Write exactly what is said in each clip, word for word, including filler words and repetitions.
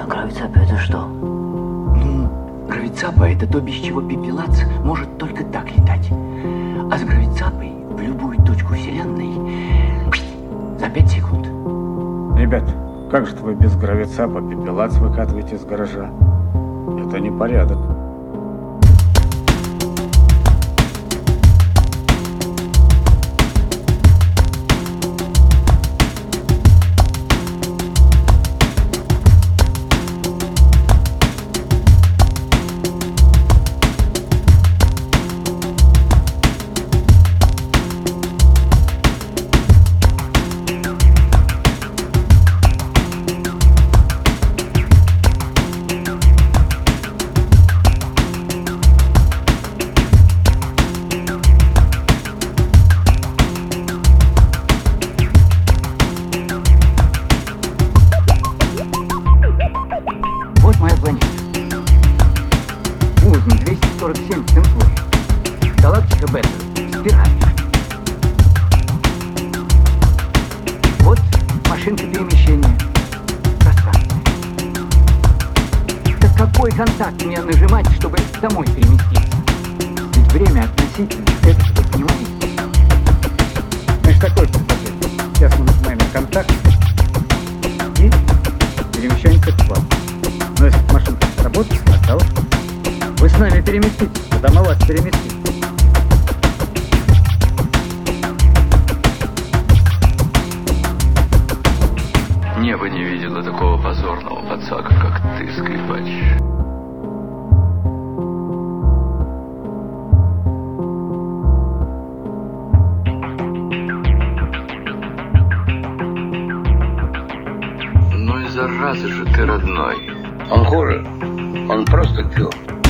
А гравицапа это что? Ну, гравицапа это то, без чего пепелац может только так летать. А с гравицапой в любую точку Вселенной за пять секунд. Ребят, как же вы без гравицапа пепелац выкатываете из гаража? Это непорядок. Вот моя планета. Узный двести сорок семь Центурий. Галактика Бета. Спираль. Вот машинка перемещения. Пространство. Так какой контакт мне нажимать, чтобы домой переместиться? Ведь время относительно. Это что, понимаете? Значит, такое предложение. Сейчас мы нажимаем на контакт и перемещаемся к вам. Но если машинка работает, пожалуйста, вы с нами переместитесь, куда мы вас переместим. Небо не видело такого позорного пацака, как ты, скрипач. Ну и зараза же ты, родной. Он хуже. Он просто чё.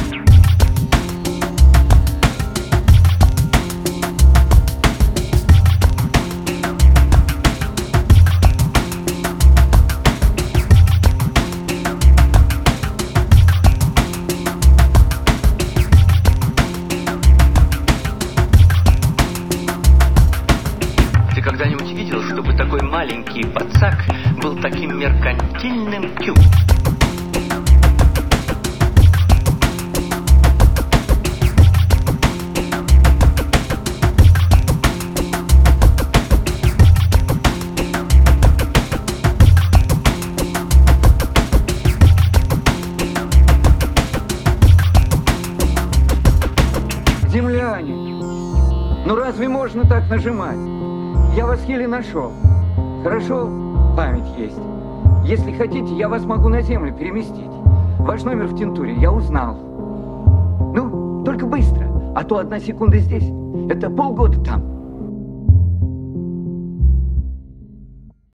Ты когда-нибудь видел, чтобы такой маленький пацак был таким меркантильным тю? Земляне, ну разве можно так нажимать? Я вас еле нашел. Хорошо, память есть. Если хотите, я вас могу на землю переместить. Ваш номер в Тентуре я узнал. Ну, только быстро, а то одна секунда здесь, это полгода там.